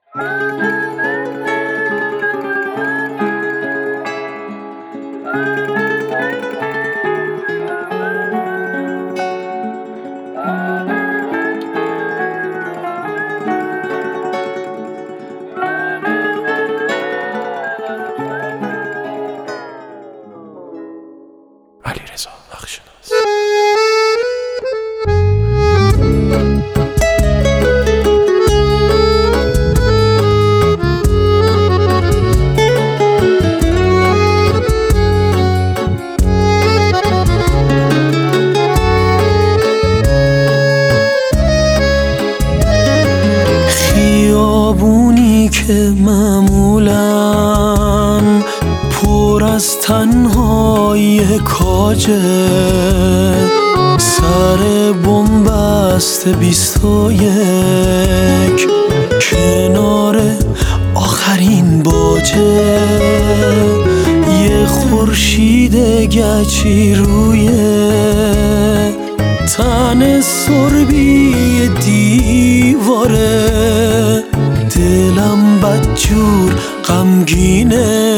علیرضا نقش‌شناس. خیابونی که معمولاً پر از تنهای کاجه، سر بنبست 21 کنار آخرین باجه، یه خورشید گچی روی تن سربی دیواره، دلم بدجور غمگینه،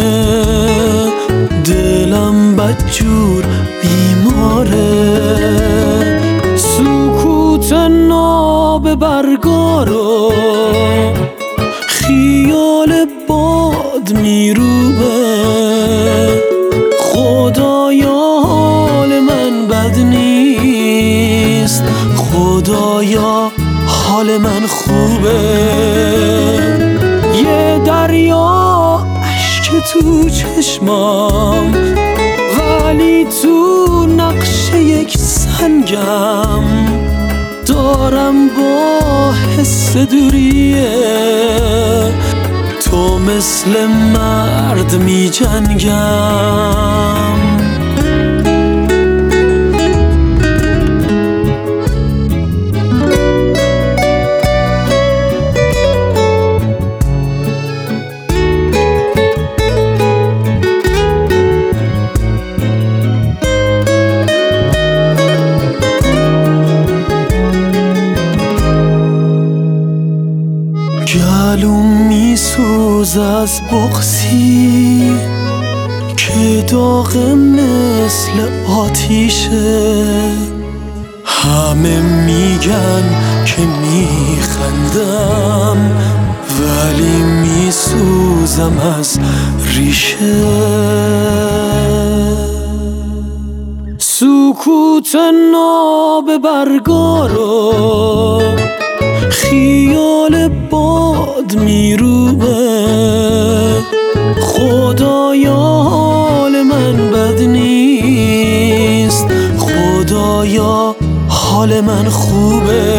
دلم بدجور بیماره، سکوت ناب برگارو خیال باد میروبه، خدایا حال من بد نیست، خدایا حال من خوبه، یه دریا اشک تو چشمام ولی تو نقش یک سنگم، دارم با حس دوریه تو مثل مرد می جنگم. گلوم میسوز از بغضی که داغ مثل آتیشه، همه میگن که میخندم ولی میسوزم از ریشه، سکوت ناب برگارو خیال باد میروبه، خدایا حال من بد نیست، خدایا حال من خوبه،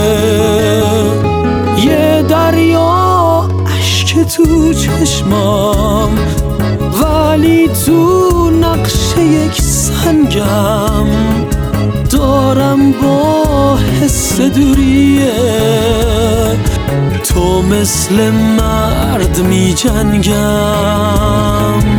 یه دریا اشک تو چشمام ولی تو نقش یک سنگم، دارم با حس دوریه تو مثل مرد می جنگم.